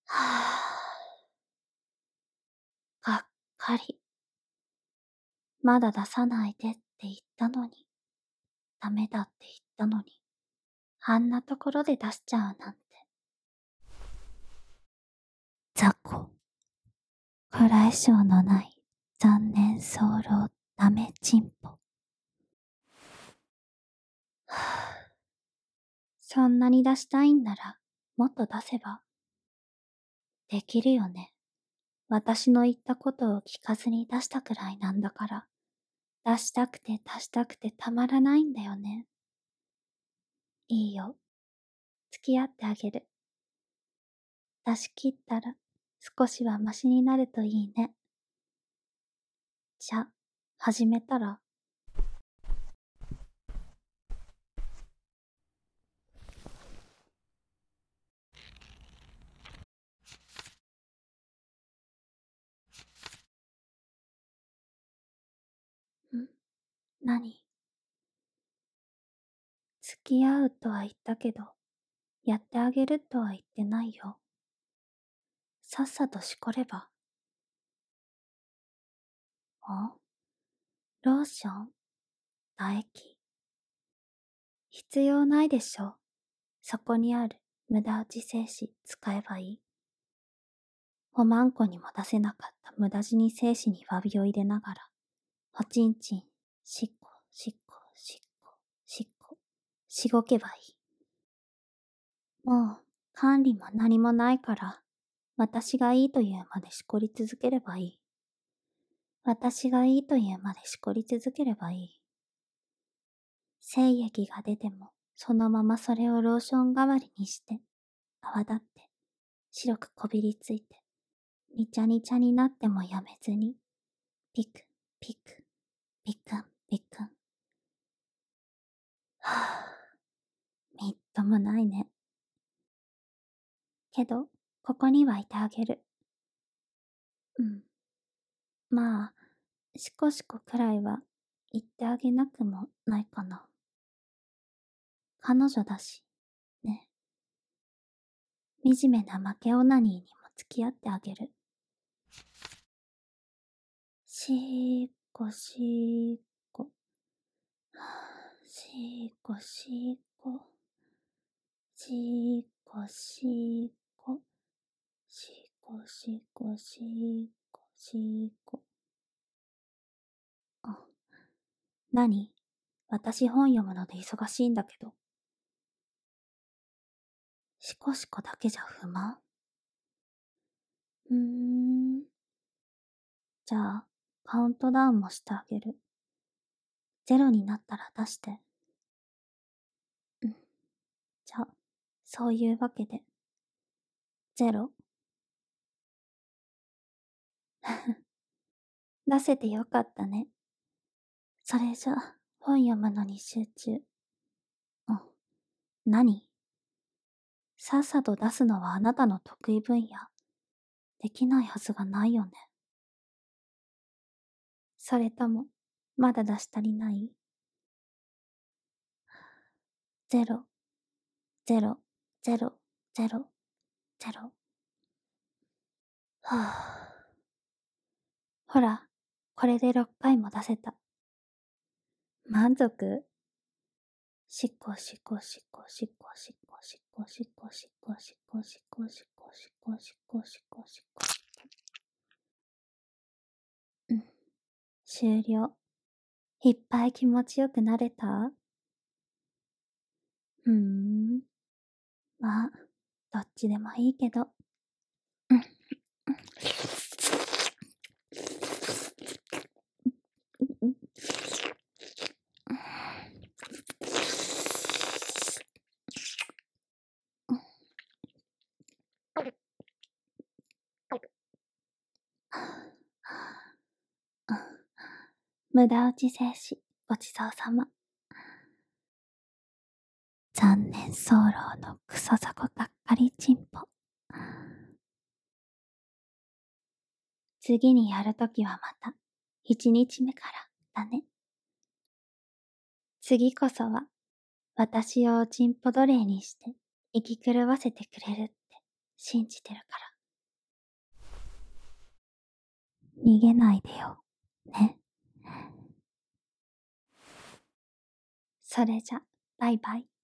がっかり。まだ出さないでって言ったのに、ダメだって言ったのに、あんなところで出しちゃうなんて。雑魚。位相のない残念早漏ダメチンポ。そんなに出したいんなら、もっと出せば。できるよね。私の言ったことを聞かずに出したくらいなんだから、出したくて出したくてたまらないんだよね。いいよ。付き合ってあげる。出し切ったら少しはマシになるといいね。じゃ、始めたら。何？付き合うとは言ったけど、やってあげるとは言ってないよ。さっさとしこれば。ローション？唾液？必要ないでしょ。そこにある無駄打ち精子使えばいい。おまんこにも出せなかった無駄死に精子に詫びを入れながら、おちんちん、しっこ、しっこ、しっこ、しっこ、しごけばいい。もう、管理も何もないから、私がいいというまでしこり続ければいい。私がいいというまでしこり続ければいい。精液が出ても、そのままそれをローション代わりにして、泡立って、白くこびりついて、にちゃにちゃになってもやめずに、ピク、ピク、ピクン、ピクン。はぁ、みっともないね。けど、ここにはいてあげる。うん。まあ、しこしこくらいは言ってあげなくもないかな。彼女だし、ね。惨めな負けオナニーにも付き合ってあげる。しーこしーこ。しーこしーこ。しーこしーこ。しーこしーこしーこしーこ。あ、何？私本読むので忙しいんだけど。しこしこだけじゃ不満？じゃあ、カウントダウンもしてあげる。0になったら出して。うん。じゃあ、そういうわけで。0？出せてよかったね。それじゃ、本読むのに集中。うん。何？さっさと出すのはあなたの得意分野。できないはずがないよね。それとも、まだ出し足りない？ 0、0、0、0、0。はぁ。ほら、これで6回も出せた。満足？しっこしっこしっこしっこしっこしっこしっこしっこしっこしっこしっこしっこしっこしっこしっこ。うん。終了。いっぱい気持ちよくなれた？まあ、どっちでもいいけど。うん。無駄打ち精子、ごちそうさま。残念早漏のクソザコがっかりチンポ。次にやるときはまた、1日目からだね。次こそは、私をおちんぽ奴隷にして、生き狂わせてくれるって信じてるから。 逃げないでよ。ね。それじゃ、バイバイ。